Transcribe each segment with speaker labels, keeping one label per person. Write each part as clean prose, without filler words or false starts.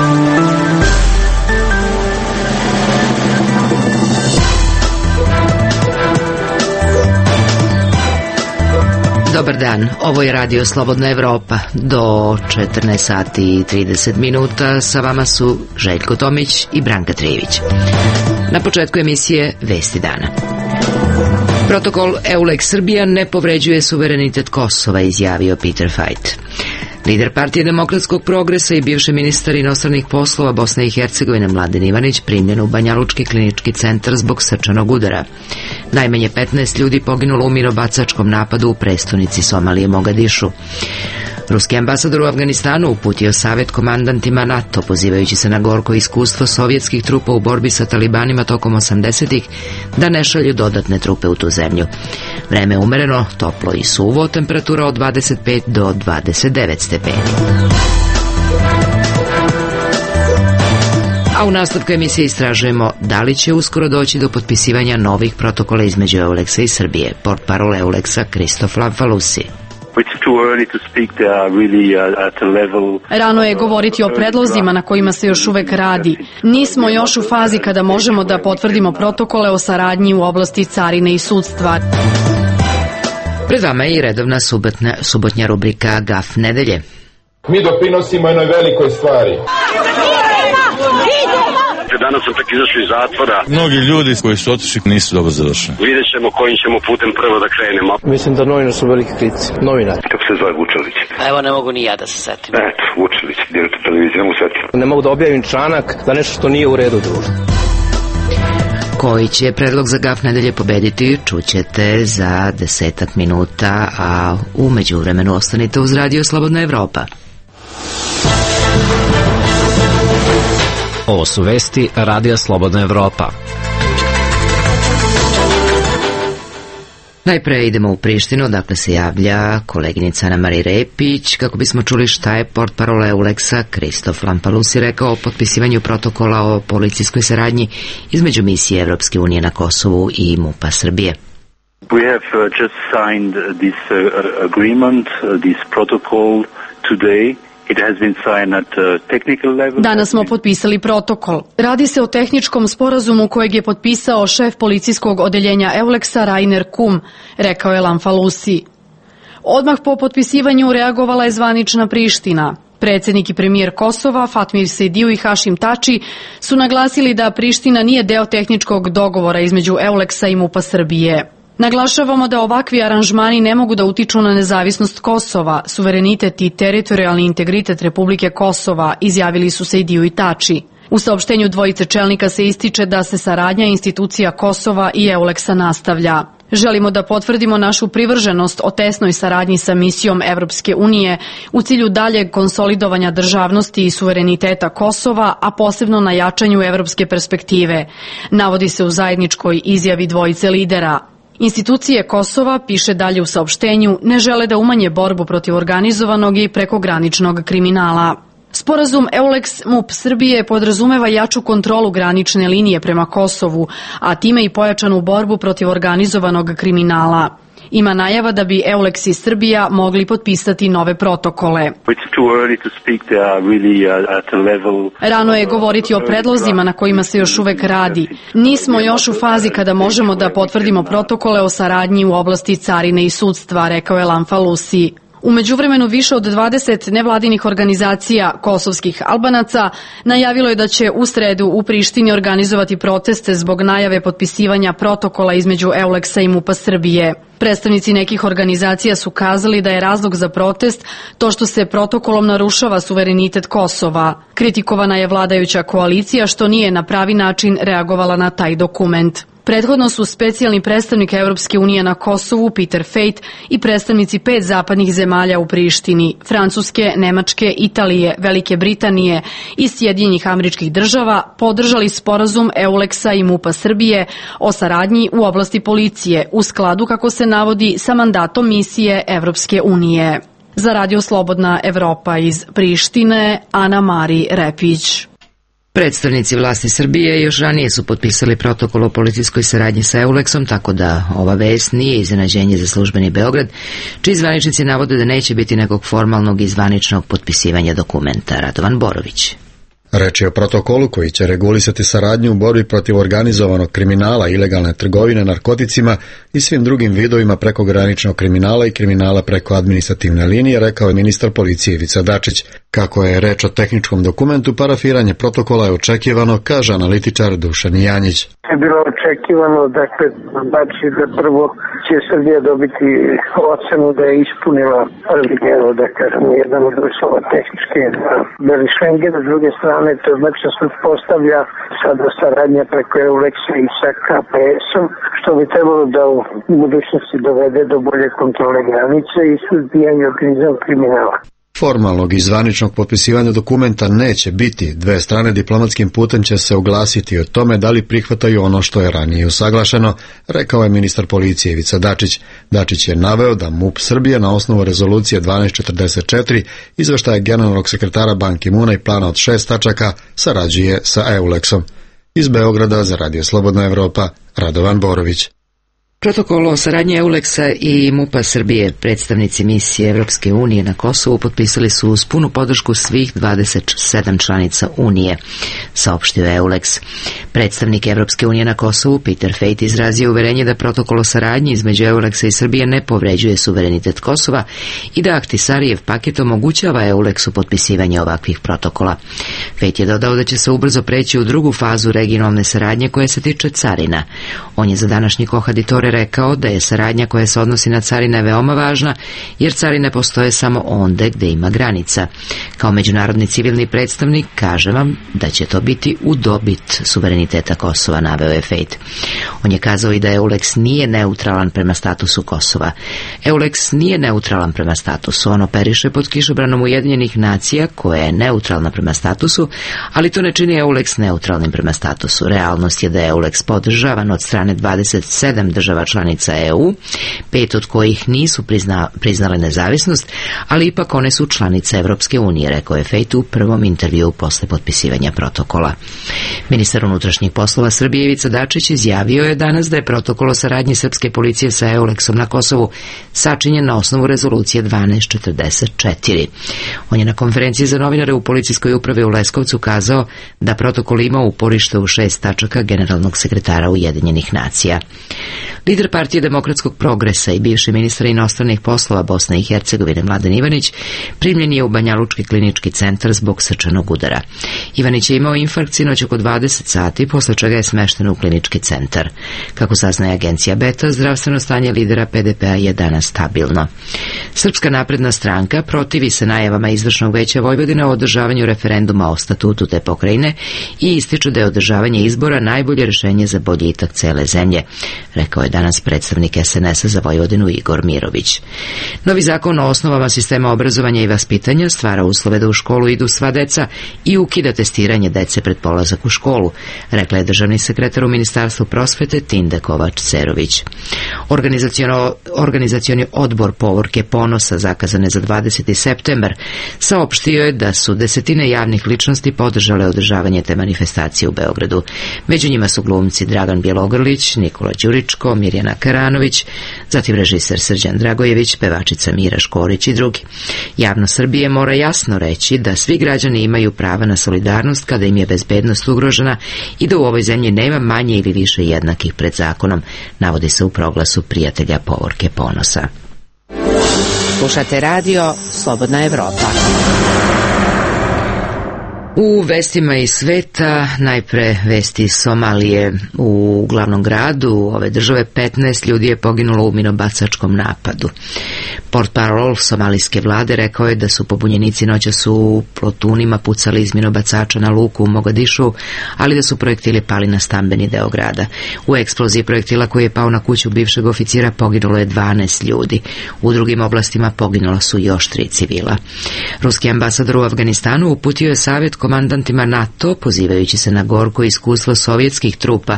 Speaker 1: Dobar dan, ovo je Radio Slobodna Evropa. Do 14 sati i 30 minuta sa vama su Željko Tomić i Branka Trijević. Na početku emisije Vesti dana. Protokol EULEX Srbija ne povređuje suverenitet Kosova, izjavio Peter Fajt. Lider Partije demokratskog progresa i bivši ministar inostranih poslova Bosne i Hercegovine Mladen Ivanić primljen u Banjalučki klinički centar zbog srčanog udara. Najmanje 15 ljudi poginulo u minobacačkom napadu u prestonici Somalije Mogadišu. Ruski ambasador u Afganistanu uputio savjet komandantima NATO, pozivajući se na gorko iskustvo sovjetskih trupa u borbi sa talibanima tokom 80-ih, da ne šalju dodatne trupe u tu zemlju. Vreme je umereno, toplo i suvo, temperatura od 25 do 29 stepeni. A u nastavku emisije istražujemo da li će uskoro doći do potpisivanja novih protokola između EULEX-a i Srbije. Portparol EULEX-a Kristof Lamfalusi.
Speaker 2: Rano je govoriti o predlozima na kojima se još uvek radi. Nismo još u fazi kada možemo da potvrdimo protokole o saradnji u oblasti carine i sudstva.
Speaker 1: Pred vama je i redovna subotnja rubrika GAF nedelje.
Speaker 3: Mi doprinosimo jednoj velikoj stvari.
Speaker 4: Danas sam tek izašao iz zatvora.
Speaker 5: Mnogi ljudi koji su otišli nisu dobro završeni.
Speaker 4: Vidjet ćemo kojim ćemo putem prvo da krenemo.
Speaker 6: Mislim da novinar su veliki kritici. Novinar.
Speaker 4: Kako se zove Vučelić?
Speaker 7: Evo ne mogu ni ja da se setim.
Speaker 4: Eto, Vučelić, direktor televizije, ne mogu setiti.
Speaker 6: Ne mogu da objavim članak za nešto što nije u redu društva.
Speaker 1: Koji će predlog za GAF nedelje pobediti, čućete za 10 minuta, a u međuvremenu ostanite uz Radio Slobodna Evropa.
Speaker 8: Ovo su vesti Radija Slobodna Evropa.
Speaker 1: Najpre idemo u Prištinu, dakle se javlja koleginica Ana Marija Repić, kako bismo čuli šta je portparol EULEX-a Kristof Lamfalusi rekao o potpisivanju protokola o policijskoj saradnji između misije Evropske unije na Kosovu i MUP-a Srbije.
Speaker 9: We have just signed this agreement, this protocol today.
Speaker 2: Danas smo potpisali protokol. Radi se o tehničkom sporazumu kojeg je potpisao šef policijskog odeljenja EULEX-a Rainer Kum, rekao je Lamfalusi. Odmah po potpisivanju reagovala je zvanična Priština. Predsjednik i premijer Kosova, Fatmir Sejdiu i Hašim Tači, su naglasili da Priština nije deo tehničkog dogovora između EULEX-a i MUP-a Srbije. Naglašavamo da ovakvi aranžmani ne mogu da utiču na nezavisnost Kosova, suverenitet i teritorijalni integritet Republike Kosova, izjavili su Sejdiu i Tači. U saopštenju dvojice čelnika se ističe da se saradnja institucija Kosova i EULEX-a nastavlja. Želimo da potvrdimo našu privrženost o tesnoj saradnji sa misijom Evropske unije u cilju daljeg konsolidovanja državnosti i suvereniteta Kosova, a posebno na jačanju evropske perspektive, navodi se u zajedničkoj izjavi dvojice lidera. Institucije Kosova, piše dalje u saopštenju, ne žele da umanje borbu protiv organizovanog i prekograničnog kriminala. Sporazum EULEX-MUP Srbije podrazumeva jaču kontrolu granične linije prema Kosovu, a time i pojačanu borbu protiv organizovanog kriminala. Ima najava da bi EULEX i Srbija mogli potpisati nove protokole. Rano je govoriti o predlozima na kojima se još uvek radi. Nismo još u fazi kada možemo da potvrdimo protokole o saradnji u oblasti carine i sudstva, rekao je Lamfalusi. U međuvremenu više od 20 nevladinih organizacija kosovskih Albanaca najavilo je da će u sredu u Prištini organizovati proteste zbog najave potpisivanja protokola između EULEX-a i MUP-a Srbije. Predstavnici nekih organizacija su kazali da je razlog za protest to što se protokolom narušava suverenitet Kosova. Kritikovana je vladajuća koalicija što nije na pravi način reagovala na taj dokument. Prethodno su specijalni predstavnik Evropske unije na Kosovu Peter Fajt i predstavnici 5 zapadnih zemalja u Prištini, Francuske, Nemačke, Italije, Velike Britanije i Sjedinjenih Američkih Država podržali sporazum EULEX-a i MUP-a Srbije o saradnji u oblasti policije u skladu, kako se navodi, sa mandatom misije Evropske unije. Za Radio Slobodna Evropa iz Prištine, Ana Marija Repić.
Speaker 1: Predstavnici vlasti Srbije još ranije su potpisali protokol o policijskoj saradnji sa EULEX-om, tako da ova vest nije iznenađenje za službeni Beograd, čiji zvaničnici navode da neće biti nekog formalnog i zvaničnog potpisivanja dokumenta. Radovan Borović.
Speaker 10: Reč je o protokolu koji će regulisati saradnju u borbi protiv organizovanog kriminala, ilegalne trgovine narkoticima i svim drugim vidovima prekograničnog kriminala i kriminala preko administrativne linije, rekao je ministar policije Ivica Dačić. Kako je reč o tehničkom dokumentu, parafiranje protokola je očekivano, kaže analitičar Dušan Janjić.
Speaker 11: Je bilo očekivano, dakle, znači da prvo će Srbija dobiti ocenu da je ispunila prvi deo, da kažemo, jedan od uslova tehničke beli Schengen, s druge strane to znači da se postavlja sada saradnja preko Eulexa i sa KPS-om, što bi trebalo da u budućnosti dovede do bolje kontrole granice i suzbijanja organizovanog kriminala.
Speaker 10: Formalnog i zvaničnog potpisivanja dokumenta neće biti. Dve strane diplomatskim putem će se oglasiti o tome da li prihvataju ono što je ranije usaglašeno, rekao je ministar policije Ivica Dačić. Dačić je naveo da MUP Srbije na osnovu rezolucije 1244 izveštaja generalnog sekretara Ban Ki-moona i plana od 6 tačaka sarađuje sa Eulexom. Iz Beograda za Radio Slobodna Evropa, Radovan Borović.
Speaker 1: Protokol o saradnji Eulexa i MUP-a Srbije, predstavnici misije Evropske unije na Kosovu, potpisali su uz punu podršku svih 27 članica Unije, saopštio Eulex. Predstavnik Evropske unije na Kosovu, Peter Fejt, izrazio uverenje da protokol o saradnji između Eulexa i Srbije ne povređuje suverenitet Kosova i da Ahtisarijev paket omogućava Eulexu potpisivanje ovakvih protokola. Fejt je dodao da će se ubrzo preći u drugu fazu regionalne saradnje koja se tiče carina. On je za današnji Kohaditore rekao da je saradnja koja se odnosi na carine veoma važna, jer carine postoje samo onde gde ima granica. Kao međunarodni civilni predstavnik kaže vam da će to biti u dobit suvereniteta Kosova, naveo je Fejt. On je kazao i da Eulex nije neutralan prema statusu Kosova. Eulex nije neutralan prema statusu, on operiše pod kišobranom Ujedinjenih nacija koja je neutralna prema statusu, ali to ne čini Eulex neutralnim prema statusu. Realnost je da je Eulex podržavan od strane 27 država članica EU, 5 od kojih nisu priznale nezavisnost, ali ipak one su članice Evropske unije, rekao je Fejt u prvom intervjuu posle potpisivanja protokola. Ministar unutrašnjih poslova Srbije Ivica Dačić izjavio je danas da je protokol o saradnji srpske policije sa Eulexom na Kosovu sačinjen na osnovu rezolucije 1244. On je na konferenciji za novinare u policijskoj upravi u Leskovcu kazao da protokol ima uporište u 6 tačaka generalnog sekretara Ujedinjenih nacija. Lider Partije demokratskog progresa i bivši ministar inostranih poslova Bosne i Hercegovine Mladen Ivanić primljen je u Banjalučki klinički centar zbog srčanog udara. Ivanić je imao infarkt sinoć oko 20 sati, posle čega je smešten u klinički centar. Kako saznaje agencija Beta, zdravstveno stanje lidera PDP-a je danas stabilno. Srpska napredna stranka protivi se najavama Izvršnog veća Vojvodine o održavanju referenduma o statutu te pokrajine i ističe da je održavanje izbora najbolje rješenje za boljitak cele zemlje, rekao je danas predstavnik SNS-a za Vojvodinu Igor Mirović. Novi zakon o osnovama sistema obrazovanja i vaspitanja stvara uslove da u školu idu sva deca i ukida testiranje dece pred polazak u školu, rekla je državni sekretar u Ministarstvu prosvete Tinde Kovač-Cerović. Organizacioni odbor Povorke ponosa, zakazane za 20. septembar, saopštio je da su desetine javnih ličnosti podržale održavanje te manifestacije u Beogradu. Među njima su glumci Dragan Bjelogrlić, Nikola Đuričko, Mirjana Karanović, zatim režiser Srđan Dragojević, pevačica Mira Škorić i drugi. Javnost Srbije mora jasno reći da svi građani imaju prava na solidarnost kada im je bezbednost ugrožena i da u ovoj zemlji nema manje ili više jednakih pred zakonom, navodi se u proglasu prijatelja Povorke ponosa. Slušate radio Slobodna Evropa. U vestima iz sveta, najpre vesti iz Somalije. U glavnom gradu ove države 15 ljudi je poginulo u minobacačkom napadu. Portparol somalijske vlade rekao je da su pobunjenici noćas u plotunima pucali iz minobacača na luku u Mogadišu, ali da su projektili pali na stambeni deo grada. U eksploziji projektila koji je pao na kuću bivšeg oficira poginulo je 12 ljudi. U drugim oblastima poginulo su još 3 civila. Ruski ambasador u Afganistanu uputio je savjet komandantima NATO, pozivajući se na gorko iskustvo sovjetskih trupa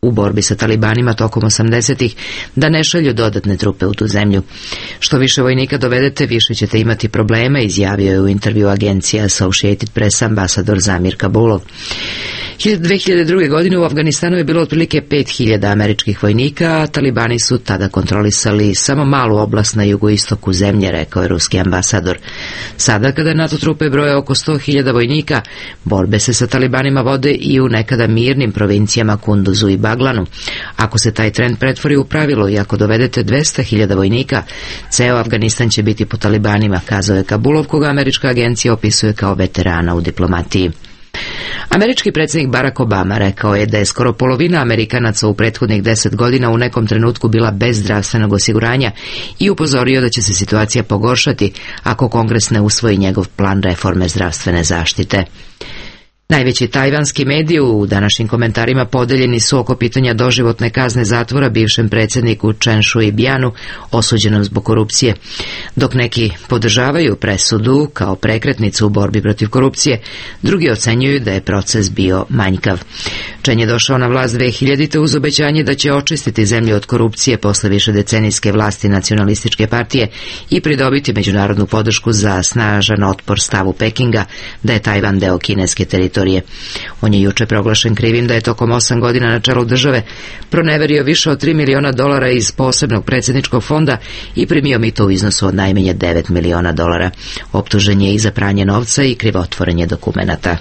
Speaker 1: u borbi sa talibanima tokom 80-ih da ne šalju dodatne trupe u tu zemlju. Što više vojnika dovedete, više ćete imati problema, izjavio je u intervju agencija Associated Press ambasador Zamir Kabulov. 2002. godine u Afganistanu je bilo otprilike 5000 američkih vojnika, a talibani su tada kontrolisali samo malu oblast na jugoistoku zemlje, rekao je ruski ambasador. Sada, kada NATO trupe broje oko 100.000 vojnika, borbe se sa talibanima vode i u nekada mirnim provincijama Kunduzu i Baglanu. Ako se taj trend pretvori u pravilo i ako dovedete 200.000 vojnika, ceo Afganistan će biti po talibanima, kazao je Kabulov, koga američka agencija opisuje kao veterana u diplomatiji. Američki predsjednik Barack Obama rekao je da je skoro polovina Amerikanaca u prethodnih 10 godina u nekom trenutku bila bez zdravstvenog osiguranja i upozorio da će se situacija pogoršati ako Kongres ne usvoji njegov plan reforme zdravstvene zaštite. Najveći tajvanski mediji u današnjim komentarima podeljeni su oko pitanja doživotne kazne zatvora bivšem predsjedniku Chen Shui-bianu, osuđenom zbog korupcije. Dok neki podržavaju presudu kao prekretnicu u borbi protiv korupcije, drugi ocenjuju da je proces bio manjkav. Chen je došao na vlast 2000. uz obećanje da će očistiti zemlju od korupcije posle višedecenijske vlasti nacionalističke partije i pridobiti međunarodnu podršku za snažan otpor stavu Pekinga da je Tajvan deo kineske teritorije. On je juče proglašen krivim da je tokom 8 godina na čelu države proneverio više od $3 miliona iz posebnog predsjedničkog fonda i primio mito u iznosu od najmanje $9 miliona. Optužen je i za pranje novca i krivotvorenje dokumenata.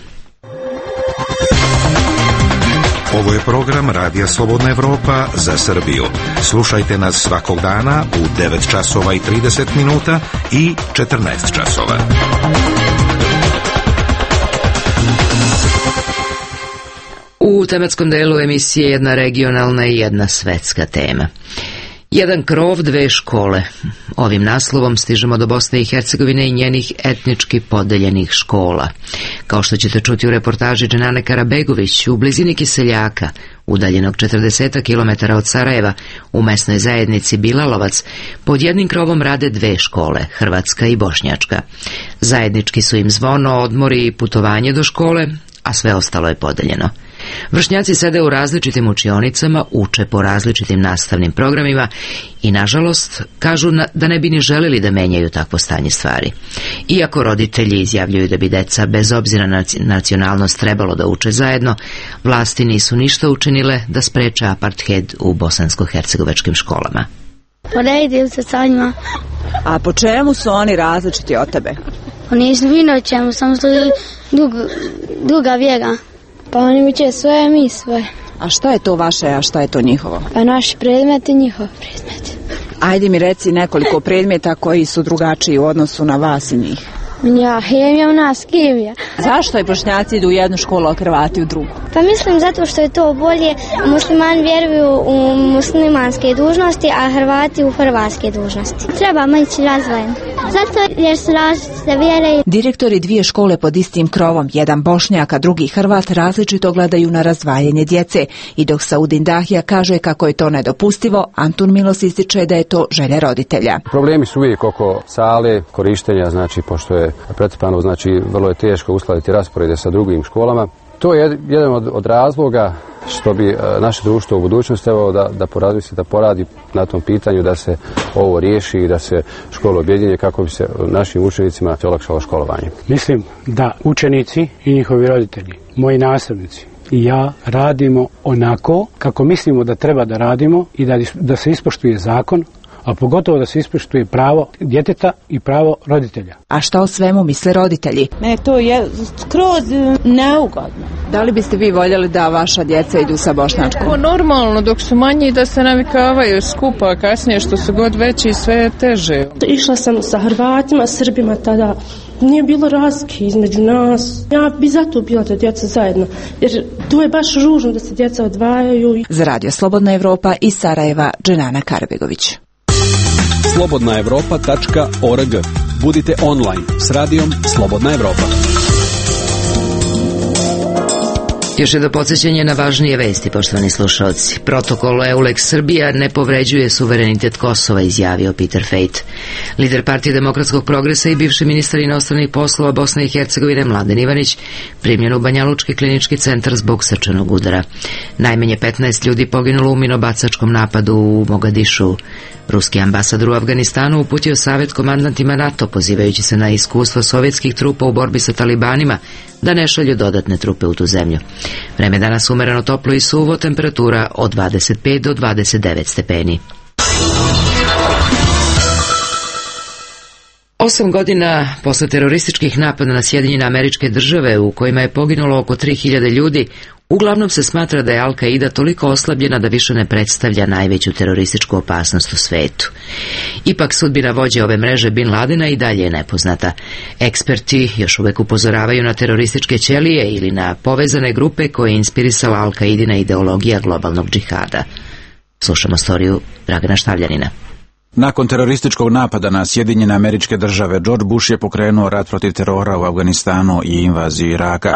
Speaker 12: Ovo je program Radija Slobodna Evropa za Srbiju. Slušajte nas svakog dana u 9 časova i 30 minuta i 14 časova.
Speaker 1: U tematskom delu emisije jedna regionalna i jedna svetska tema. Jedan krov, dve škole. Ovim naslovom stižemo do Bosne i Hercegovine i njenih etnički podeljenih škola. Kao što ćete čuti u reportaži Dženane Karabegović, u blizini Kiseljaka, udaljenog 40 km od Sarajeva, u mesnoj zajednici Bilalovac, pod jednim krovom rade dve škole, hrvatska i bošnjačka. Zajednički su im zvono, odmori i putovanje do škole, a sve ostalo je podeljeno. Vršnjaci sede u različitim učionicama, uče po različitim nastavnim programima i, nažalost, kažu da ne bi ni želeli da menjaju takvo stanje stvari. Iako roditelji izjavljuju da bi deca bez obzira na nacionalnost trebalo da uče zajedno, vlasti nisu ništa učinile da spreče apartheid u bosansko-hercegovačkim školama.
Speaker 13: Poredim se sa njima.
Speaker 14: A po čemu su oni različiti od tebe?
Speaker 13: Oni su vino čemu, samo su druga vjera. Pa oni uče svoje, mi svoje.
Speaker 14: A šta je to vaše, a šta je to njihovo?
Speaker 13: Pa naši predmeti, njihov predmeti.
Speaker 14: Ajde mi reci nekoliko predmeta koji su drugačiji u odnosu na vas i njih.
Speaker 13: Ja, hemija, u nas kemija.
Speaker 14: Zašto je Bošnjaci idu u jednu školu, a Hrvati u drugu?
Speaker 13: Pa mislim zato što je to bolje. Muslimani vjeruju u muslimanske dužnosti, a Hrvati u hrvatske dužnosti. Trebamo ići razvojeno. Zato jer su različite vjere.
Speaker 14: Direktori dvije škole pod istim krovom, jedan Bošnjak, a drugi Hrvat, različito gledaju na razdvajanje djece. I dok Saudin Dahija kaže kako je to nedopustivo, Antun Milos ističe da je to želja roditelja.
Speaker 15: Problemi su uvijek oko sale, korištenja, znači pošto je pretrpano, znači vrlo je teško uskladiti rasporede sa drugim školama. To je jedan od razloga što bi naše društvo u budućnosti trebalo da porazmisli, da poradi na tom pitanju da se ovo riješi i da se škole objedinje kako bi se našim učenicima olakšalo školovanje.
Speaker 16: Mislim da učenici i njihovi roditelji, moji nastavnici i ja radimo onako kako mislimo da treba da radimo i da se ispoštuje zakon, a pogotovo da se ispoštuje pravo djeteta i pravo roditelja.
Speaker 14: A šta o svemu misle roditelji?
Speaker 17: Ne, to je skroz neugodno.
Speaker 14: Da li biste vi voljeli da vaša djeca idu sa bošnjačkom?
Speaker 17: Normalno, dok su manji da se navikavaju skupa, a kasnije što su god veći sve je teže.
Speaker 18: Išla sam sa Hrvatima, Srbima tada. Nije bilo razlike između nas. Ja bi zato bila da djeca zajedno, jer to je baš ružno da se djeca odvajaju.
Speaker 14: Za Radio Slobodna Evropa iz Sarajeva, Dženana Karabegović.
Speaker 19: slobodnaevropa.org. Budite online s radijom Slobodna Evropa.
Speaker 1: Još je do podsjećanja na važnije vesti, poštovani slušalci. Protokol EULEX Srbija ne povređuje suverenitet Kosova, izjavio Peter Fejt. Lider Partije demokratskog progresa i bivši ministar inostranih poslova Bosne i Hercegovine Mladen Ivanić primljen u Banjalučki klinički centar zbog srčanog udara. Najmanje 15 ljudi poginulo u minobacačkom napadu u Mogadišu. Ruski ambasador u Afganistanu uputio savjet komandantima NATO, pozivajući se na iskustvo sovjetskih trupa u borbi sa talibanima, da ne šalju dodatne trupe u tu zemlju. Vreme danas umereno toplo i suvo, temperatura od 25 do 29 stepeni. 8 godina posle terorističkih napada na Sjedinjene Američke Države, u kojima je poginulo oko 3000 ljudi, uglavnom se smatra da je Al-Qaida toliko oslabljena da više ne predstavlja najveću terorističku opasnost u svetu. Ipak sudbina vođe ove mreže Bin Ladena i dalje je nepoznata. Eksperti još uvek upozoravaju na terorističke ćelije ili na povezane grupe koje je inspirisala Al-Qaidina ideologija globalnog džihada. Slušamo storiju Dragana Štavljanina.
Speaker 20: Nakon terorističkog napada na Sjedinjene Američke Države, George Bush je pokrenuo rat protiv terora u Afganistanu i invaziju Iraka.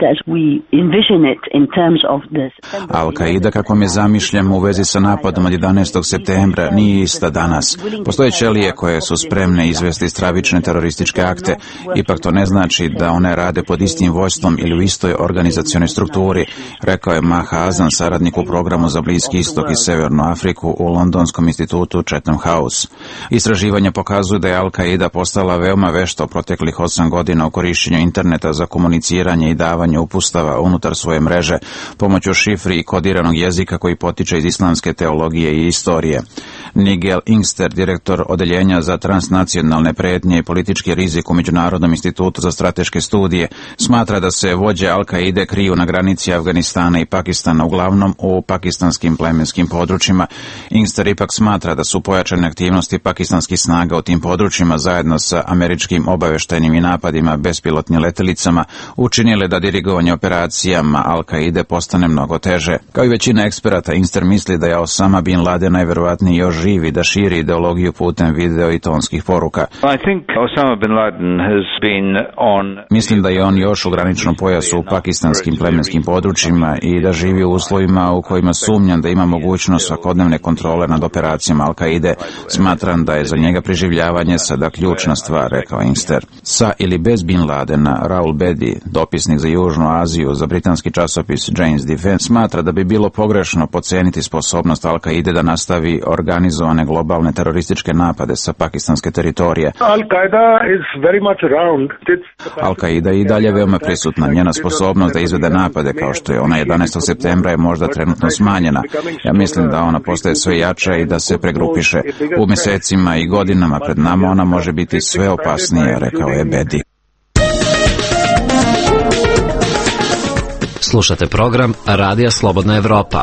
Speaker 20: Al-Qaida, kako mi je zamišljam u vezi sa napadom od 11. septembra, nije ista danas. Postoje ćelije koje su spremne izvesti stravične terorističke akte, ipak to ne znači da one rade pod istim vojstvom ili u istoj organizacionoj strukturi, rekao je Maha Azan, saradnik u programu za Bliski istok i Severnu Afriku u Londonskom institutu Chatham House. Istraživanja pokazuju da je Al-Qaida postala veoma vešta proteklih 8 godina u korišćenju interneta za komuniciranje i davanje upustava unutar svoje mreže pomoću šifri i kodiranog jezika koji potiče iz islamske teologije i istorije. Nigel Ingster, direktor odeljenja za transnacionalne pretnje i politički rizik u Međunarodnom institutu za strateške studije, smatra da se vođe Al-Qaide kriju na granici Afganistana i Pakistana, uglavnom u pakistanskim plemenskim područjima. Ingster ipak smatra da su pojačane aktivnosti pakistanskih snaga u tim područjima zajedno sa američkim obaveštajnim i napadima bespilotnim letelicama učinile da dirigovanje operacijama Al-Qaide postane mnogo teže. Kao i većina eksperata, Ingster misli da je Osama Bin Laden najverovatnije još živi da širi ideologiju putem video i tonskih poruka. Mislim da je on još u graničnom pojasu u pakistanskim plemenskim područjima i da živi u uslovima u kojima sumnjam da ima mogućnost svakodnevne kontrole nad operacijama Al-Qaide. Smatram da je za njega preživljavanje sada ključna stvar, rekao Ingster. Sa ili bez Bin Ladena, Raul Bedi, dopisnik za Južnu Aziju za britanski časopis Jane's Defense, smatra da bi bilo pogrešno podceniti sposobnost Al-Qaide da nastavi organizovane globalne terorističke napade sa pakistanske teritorije. Al-Qaida je i dalje veoma prisutna. Njena sposobnost da izvede napade kao što je ona 11. septembra je možda trenutno smanjena. Ja mislim da ona postaje sve jača i da se pregrupiše. U mjesecima i godinama pred nama ona može biti sve opasnija, rekao je Bedi.
Speaker 8: Slušate program Radija Slobodna Evropa.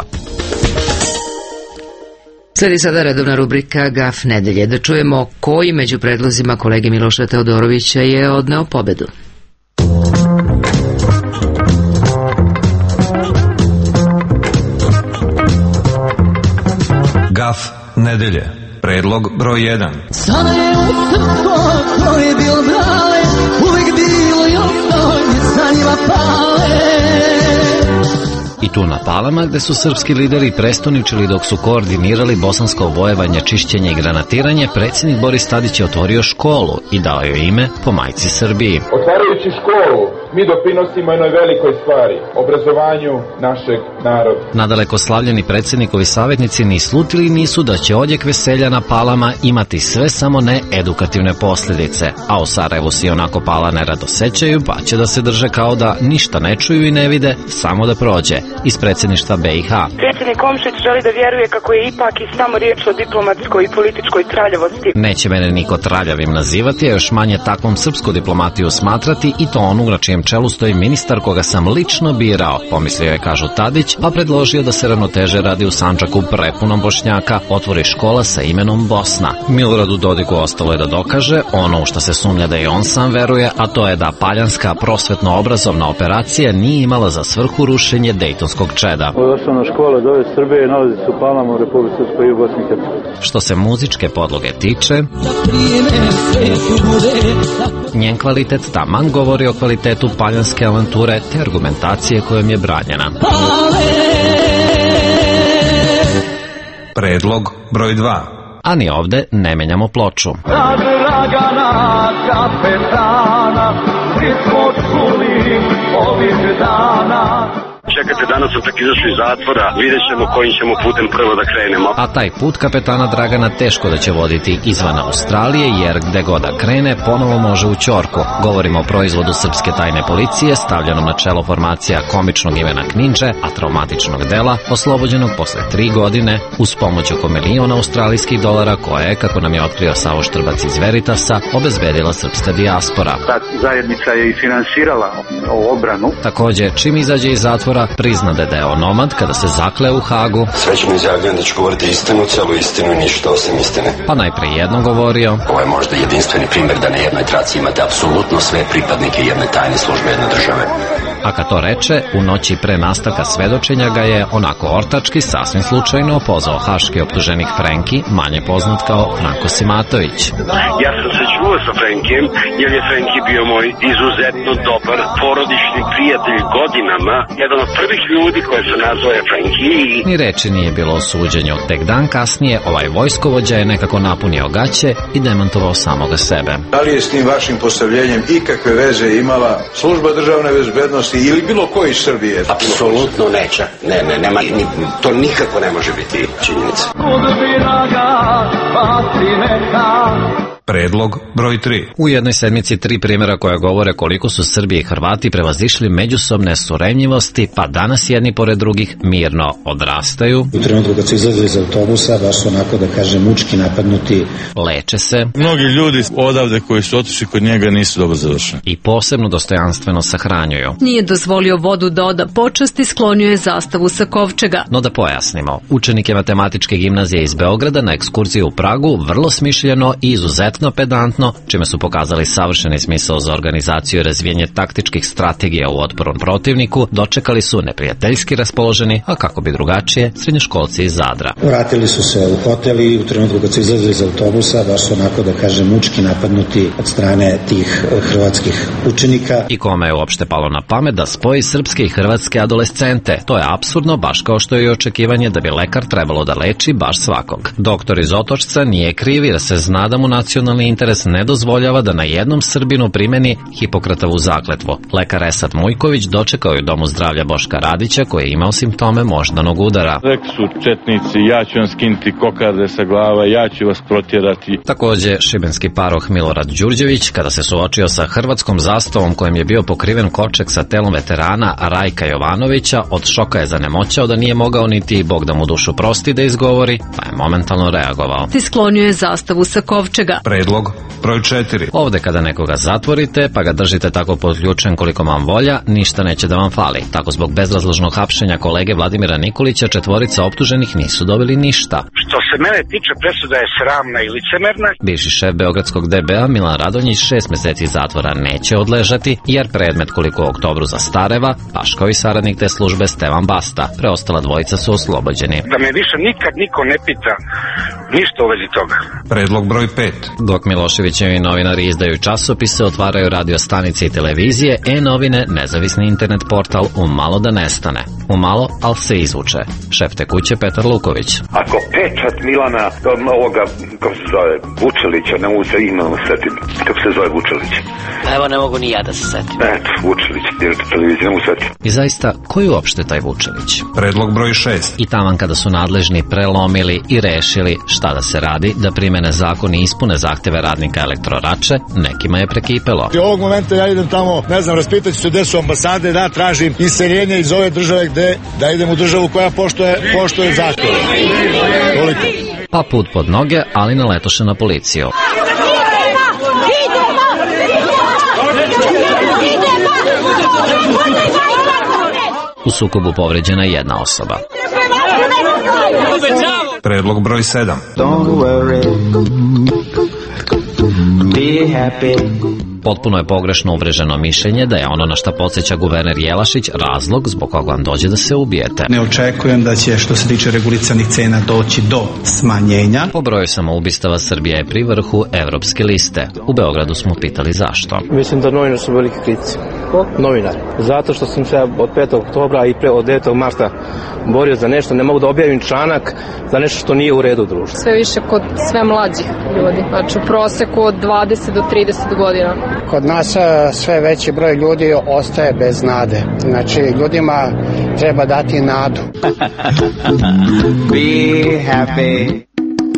Speaker 1: Sledi sada redovna rubrika Gaf nedelje. Da čujemo koji među predlozima kolege Miloša Teodorovića je odneo pobedu.
Speaker 12: Gaf nedelje. Predlog broj 1.
Speaker 21: Sarajevo srpsko, to je bilo brale, uvijek bilo i ostoj, za njima pale.
Speaker 8: I tu na Palama, gde su srpski lideri prestoničili dok su koordinirali bosansko vojevanje, čišćenje i granatiranje, predsjednik Boris Tadić je otvorio školu i dao joj ime po majci Srbiji.
Speaker 3: Otvarajući školu, mi doprinosimo jednoj velikoj stvari, obrazovanju našeg naroda.
Speaker 8: Nadaleko slavljeni predsjednikovi savjetnici ni slutili nisu da će odjek veselja na Palama imati sve samo ne edukativne posljedice, a u Sarajevu si onako Pala nerado sećaju, pa će da se drže kao da ništa ne čuju i ne vide, samo da prođe. Iz predsjedništva BiH.
Speaker 22: Predsjednik Komšić želi da vjeruje kako je ipak i samo riječ o diplomatskoj i političkoj traljavosti.
Speaker 8: Neće mene niko traljavim nazivati, a još manje takvom srpsku diplomatiju smatrati, i to onu na čijem čelu stoji ministar koga sam lično birao, pomislio je, kažu Tadić, pa predložio da se ravnoteže radi u Sandžaku prepunom Bošnjaka otvori škola sa imenom Bosna. Miloradu Dodiku ostalo je da dokaže ono u što se sumnja da i on sam veruje, a to je da paljanska prosvetno-obrazovna operacija nije imala za svrhu rušenje dejtonskog čeda.
Speaker 23: Osnovna škola dove Srbije nalazi se u Palama u Republici Srpskoj i u Bosni i Hercegovini.
Speaker 8: Što se muzičke podloge tiče, njen kvalitet taman govori o kvalitetu paljanske avanture te argumentacije kojom je branjena.
Speaker 12: Predlog broj 2.
Speaker 8: A ni ovde ne menjamo ploču.
Speaker 21: Dragana kapetana, svi smo čuli ovih dana.
Speaker 4: Čekajte, danas sam tek izašao iz zatvora, vidjet ćemo kojim ćemo putem prvo da krenemo.
Speaker 8: A taj put kapetana Dragana teško da će voditi izvan Australije, jer gde god da krene, ponovo može u ćorku. Govorimo o proizvodu srpske tajne policije, stavljenom na čelo formacija komičnog imena Kninče, a traumatičnog dela, oslobođenog posle 3 godine, uz pomoć oko $1.000.000 australijskih dolara, koje je, kako nam je otkrio Savo Štrbac iz Veritasa, obezbedila srpska dijaspora.
Speaker 9: Ta zajednica je i finansirala obranu.
Speaker 8: Takođe, čim izađe iz zatvora, priznade da je onomad kada se zakle u Hagu.
Speaker 5: Srećno izjavljujem da ću govoriti istinu, celu istinu i ništa osim istine.
Speaker 8: Pa najpre jedno govorio.
Speaker 5: Ovo je možda jedinstveni primjer da na jednoj traci imate apsolutno sve pripadnike jedne tajne službe jedne države.
Speaker 8: A kad to reče, u noći pre nastavka svedočenja ga je onako ortački, sasvim slučajno, pozvao haški optuženik Frenki, manje poznat kao Franko Simatović.
Speaker 4: Ja sam se čuo sa Frenkijem, jer je Frenki bio moj izuzetno dobar porodični prijatelj godinama, jedan od prvih ljudi koje se nazvao Frenki.
Speaker 8: Ni reči nije bilo o suđenju. Tek dan kasnije ovaj vojskovođa je nekako napunio gaće i demantovao samoga sebe.
Speaker 7: Da li je s tim vašim postavljenjem ikakve veze imala služba državne bezbednosti ili bilo ko iz Srbije?
Speaker 5: Apsolutno neće. Nema, to nikako ne može biti činjenica.
Speaker 12: Predlog broj 3.
Speaker 8: U jednoj sedmici 3 primjera koja govore koliko su Srbi i Hrvati prevazišli međusobne surevnjivosti, pa danas jedni pored drugih mirno odrastaju.
Speaker 24: U trenutku kad su izlazili iz autobusa, baš su onako, da kažem, mučki napadnuti.
Speaker 8: Leče se.
Speaker 25: Mnogi ljudi odavde koji su otišli kod njega nisu dobro završeni.
Speaker 8: I posebno dostojanstveno sahranjuju.
Speaker 26: Nije dozvolio vodu da oda počasti, sklonio je zastavu sa kovčega.
Speaker 8: No da pojasnimo, učenike matematičke gimnazije iz Beograda na ekskurziju u Pragu vrlo smišljeno i izuzetno pedantno, čime su pokazali savršeni smisao za organizaciju i razvijenje taktičkih strategija u otporu protivniku, dočekali su neprijateljski raspoloženi, a kako bi drugačije, srednjoškolci iz Zadra.
Speaker 24: Vratili su se u hotel i u trenutku kad su izlazili iz autobusa, baš su onako, da kažem, mučki napadnuti od strane tih hrvatskih učenika.
Speaker 8: I kome je uopšte palo na pamet da spoji srpske i hrvatske adolescente? To je apsurdno, baš kao što je i očekivanje da bi lekar trebalo da leči baš svakog. Doktor iz Otočca nije kriv jer se zna da mu nacionalni interes ne dozvoljava da na jednom Srbinu primeni Hipokratovu zakletvu. Lekar Esad Mujković dočekao je u Domu zdravlja Boška Radića koji je imao simptome moždanog udara.
Speaker 25: Rekli su četnici, ja ću vam skinuti kokarde sa glava, ja ću vas protjerati.
Speaker 8: Takođe, šibenski paroh Milorad Đurđević, kada se suočio sa hrvatskom zastavom kojim je bio pokriven kovčeg sa telom veterana Rajka Jovanovića, od šoka je zanemoćao da nije mogao niti Bog da mu dušu prosti da izgovori, pa je momentalno reagovao.
Speaker 26: Ti sklonio je zastavu sa kovčega.
Speaker 12: Predlog broj 4.
Speaker 8: Ovde kada nekoga zatvorite, pa ga držite tako pod ključem koliko vam volja, ništa neće da vam fali. Tako zbog bezrazložnog hapšenja kolege Vladimira Nikolića, 4 optuženih nisu dobili ništa.
Speaker 4: Što se mene tiče, presuda je sramna i licemerna.
Speaker 8: Bivši šef beogradskog DBA Milan Radonjić 6 meseci zatvora neće odležati, jer predmet koliko u oktobru zastareva, baš kao i saradnik te službe Stevan Basta. Preostala dvojica su oslobođeni.
Speaker 4: Da me više nikad niko ne pita ništa u vezi toga.
Speaker 12: Predlog broj 5.
Speaker 8: Dok Miloševićevi novinari izdaju časopise, otvaraju radio stanice i televizije, E-novine, nezavisni internet portal, umalo da nestane. Umalo, ali se izvuče. Šef te kuće Petar Luković.
Speaker 9: Ako pečat Milana, ovoga, kako se zove, Vučelića, ne mogu se ime setim, kako se zove Vučelić.
Speaker 27: Evo, ne mogu ni ja da se setim.
Speaker 9: Eto, Vučelić, direktor televizije, ne mogu setim.
Speaker 8: I zaista, ko je uopšte taj Vučelić?
Speaker 12: Predlog broj 6.
Speaker 8: I taman kada su nadležni prelomili i rešili šta da se radi, da primene zakon i ispune zahteve radnika Elektrorače, nekima je prekipelo.
Speaker 28: U ovog momenta ja idem tamo, ne znam, raspitaću se gde su ambasade, da tražim iseljenje iz ove države gde, da idem u državu koja poštuje zakon. Toliko.
Speaker 8: Pa put pod noge, ali naletoše na policiju. U sukobu povređena jedna osoba.
Speaker 12: Predlog broj 7.
Speaker 8: Potpuno je pogrešno uvreženo mišljenje da je ono na šta podsjeća guverner Jelašić razlog zbog koga vam dođe da se ubijete.
Speaker 2: Ne očekujem da će što se tiče regulisanih cena doći do smanjenja.
Speaker 8: Po broju samoubistava Srbija je pri vrhu evropske liste. U Beogradu smo pitali zašto.
Speaker 6: Mislim da novinari su veliki kritici. Novinari. Zato što sam se od 5. oktobra i od 9. marta borio za nešto, ne mogu da objavim članak za nešto što nije u redu društva.
Speaker 10: Sve više kod sve mlađih ljudi, znači u proseku od 20 do 30 godina.
Speaker 11: Kod nas sve veći broj ljudi ostaje bez nade. Znači ljudima treba dati nadu.
Speaker 13: Be happy.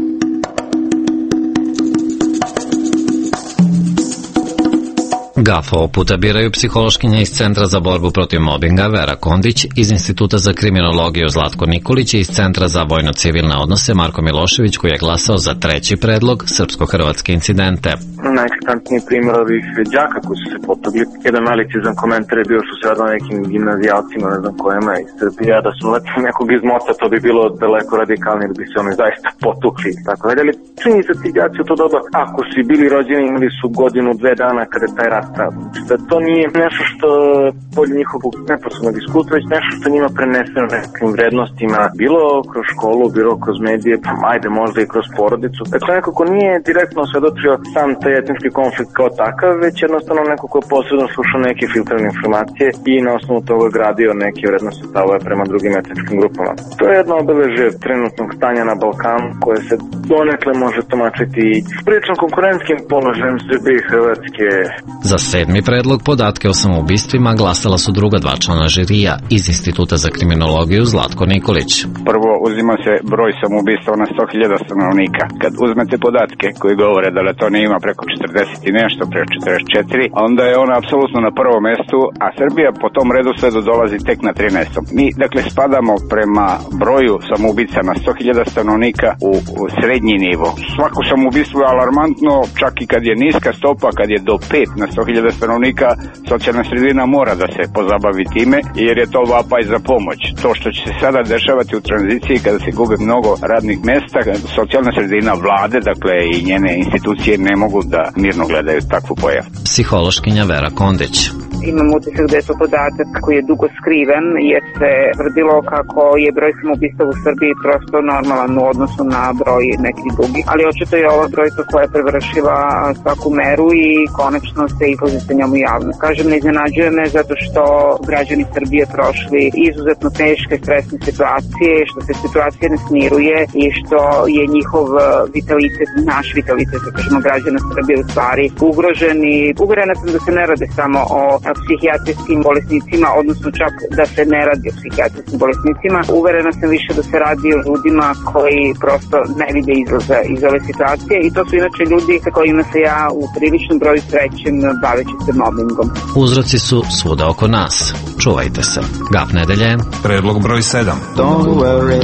Speaker 8: GAF ovog puta biraju psihološkinja iz Centra za borbu protiv mobinga Vera Kondić, iz Instituta za kriminologiju Zlatko Nikolić i iz Centra za vojno-civilne odnose Marko Milošević, koji je glasao za treći predlog srpsko-hrvatske incidente.
Speaker 15: Najeklatantniji primjer ovih đaka koji su se potogli. Jedan malicizan komentar je bio što se radilo nekim gimnazijalcima, ne znam kojima iz Srbije, da su letili nekog iz moca, to bi bilo daleko radikalnije, da bi se oni zaista potukli. Tako da, ali čini se ti đaci u to doba, ako su bili rođeni, imali su godinu, 2 dana kada je taj rat. Da to nije nešto što polje njihovog neposrednog iskustva, već nešto što njima preneseno nekim vrednostima, bilo kroz školu, bilo kroz medije, pa ajde možda i kroz porodicu. Dakle, neko ko nije direktno osvedočio sam taj etnički konflikt kao takav, već jednostavno neko ko je posebno slušao neke filtrane informacije i na osnovu toga gradio neke vrednosti stavove prema drugim etničkim grupama. To je jedno obeležje trenutnog stanja na Balkanu, koje se donekle može tumačiti prilično konkurentskim položajem Srbije i Hrvatske.
Speaker 8: Za 7. predlog podatke o samoubistvima glasala su druga 2 člana žirija iz Instituta za kriminologiju Zlatko Nikolić.
Speaker 16: Prvo uzima se broj samoubistva na 100.000 stanovnika. Kad uzmete podatke koji govore da Letonija ima preko 40 i nešto, preko 44, onda je ona apsolutno na prvom mestu, a Srbija po tom redu sve dolazi tek na 13. Mi, dakle, spadamo prema broju samoubica na 100.000 stanovnika u srednji nivo. Svako samoubistvo je alarmantno, čak i kad je niska stopa, kad je do 5 na 100.000 stanovnika, socijalna sredina mora da se pozabavi time, jer je to vapaj za pomoć. To što će se sada dešavati u tranziciji kada se gube mnogo radnih mesta, socijalna sredina vlade, dakle i njene institucije ne mogu da mirno gledaju takvu pojavu.
Speaker 8: Psihološkinja Vera Kondić.
Speaker 17: Imam utisak da je to podatak koji je dugo skriven, jer se tvrdilo kako je broj samoubistva u Srbiji prosto normalan u odnosu na broj nekih drugih, ali očito je ova brojka koja je prevršila svaku meru i konačno se izlazi sa njom u javnost. Kažem, ne iznenađuje me zato što građani Srbije prošli izuzetno teške stresne situacije, što se situacija ne smiruje i što je njihov vitalitet, naš vitalitet, da kažemo, građana Srbije u stvari ugrožen i uverena sam da se ne rade samo o psihijatrijskim bolesnicima, odnosno čak da se ne radi o psihijatrijskim bolesnicima. Uverena sam više da se radi o ljudima koji prosto ne vide izlaza iz ove situacije i to su inače ljudi sa kojima se ja u priličnom broju srećem baveći se mobbingom.
Speaker 8: Uzroci su svuda oko nas. Čuvajte se. GAF nedelje.
Speaker 12: Predlog broj 7.
Speaker 13: Don't worry.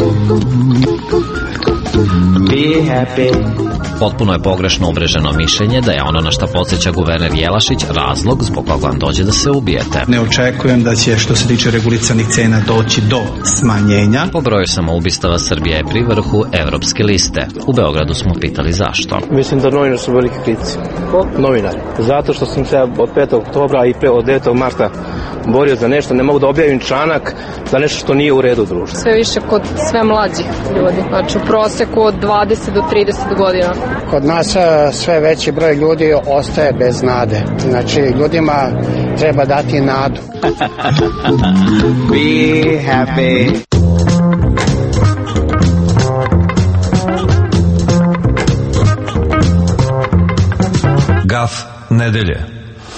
Speaker 13: Be happy.
Speaker 8: Potpuno je pogrešno uvreženo mišljenje da je ono na šta podsjeća guverner Jelašić razlog zbog koga vam dođe da se ubijete.
Speaker 2: Ne očekujem da će što se tiče regulisanih cena doći do smanjenja.
Speaker 8: Po broju samoubistava Srbija je pri vrhu evropske liste. U Beogradu smo pitali zašto.
Speaker 6: Mislim da novinari su veliki kritici. Novinari. Zato što sam se od 5. oktobra i od 9. marta borio za nešto, ne mogu da objavim članak za nešto što nije u redu društva.
Speaker 10: Sve više kod sve mlađih ljudi, znači u proseku od 20 do 30 godina.
Speaker 11: Kod nas sve veći broj ljudi ostaje bez nade. Znači ljudima treba dati nadu.
Speaker 13: Be happy.
Speaker 12: GAF nedelje.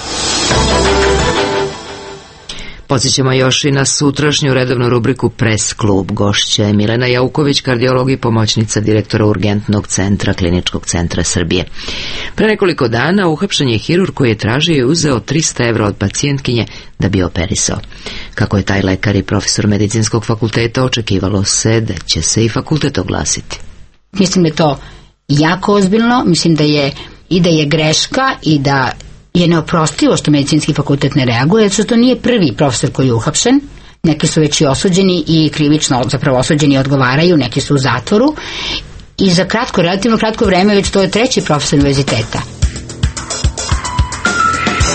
Speaker 1: Podsjećamo još i na sutrašnju redovnu rubriku Press klub. Gošća je Milena Jauković, kardiolog i pomoćnica direktora Urgentnog centra Kliničkog centra Srbije. Pre nekoliko dana uhapšen je hirurg koji je tražio i uzeo 300 evra od pacijentkinje da bi operisao. Kako je taj lekar i profesor medicinskog fakulteta, očekivalo se da će se i fakultet oglasiti.
Speaker 29: Mislim da je to jako ozbiljno, mislim da je greška i da je neoprostivo što medicinski fakultet ne reaguje, jer što to nije prvi profesor koji je uhapšen, neki su već i osuđeni i krivično zapravo osuđeni i odgovaraju, neki su u zatvoru i za relativno kratko vreme već to je treći profesor univerziteta.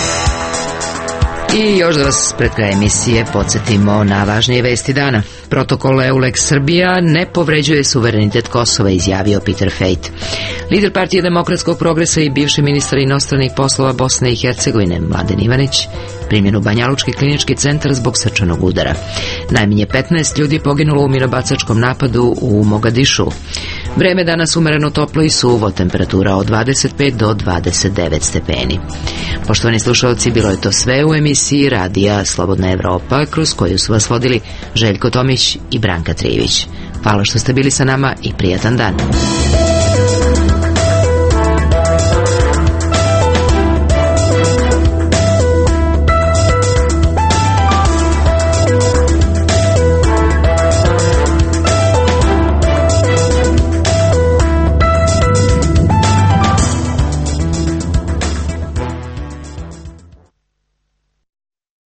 Speaker 1: I još da vas pred kraj emisije podsjetimo na važnije vesti dana. Protokol EULEX Srbija ne povređuje suverenitet Kosova, izjavio Peter Fejt. Lider Partije demokratskog progresa i bivši ministar inostranih poslova Bosne i Hercegovine Mladen Ivanić primjen u Banjalučki klinički centar zbog srčanog udara. Najmanje 15 ljudi poginulo u minobacačkom napadu u Mogadišu. Vreme danas umereno toplo i suvo, temperatura od 25 do 29 stepeni. Poštovani slušalci, bilo je to sve u emisiji Radija Slobodna Evropa, kroz koju su vas vodili Željko Tomić i Branka Trijević. Hvala što ste bili sa nama i prijatan dan.